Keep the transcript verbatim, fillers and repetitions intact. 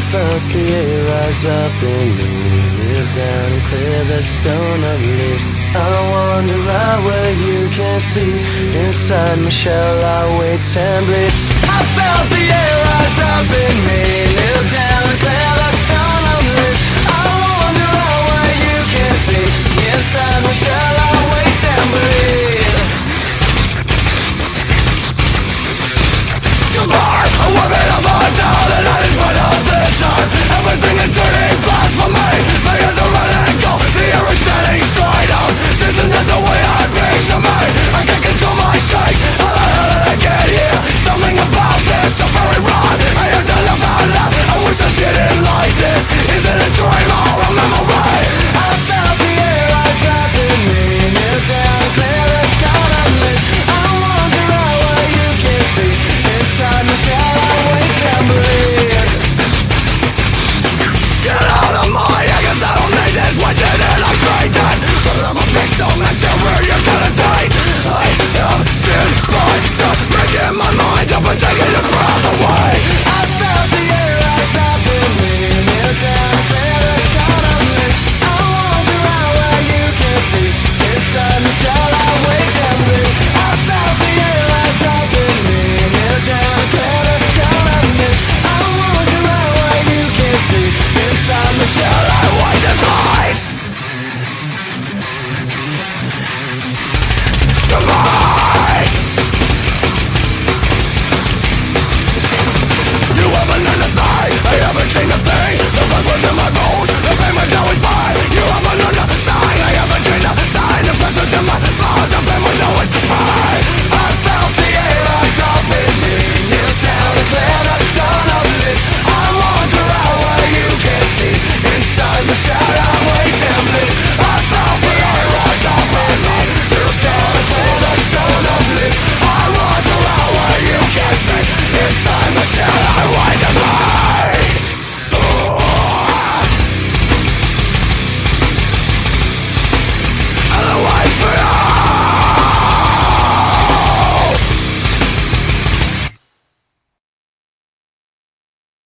felt the air rise up in me, kneel down and clear the stone of leaves. I wander out where you can't see, inside my shell I wait and bleed. I felt the air rise up in me,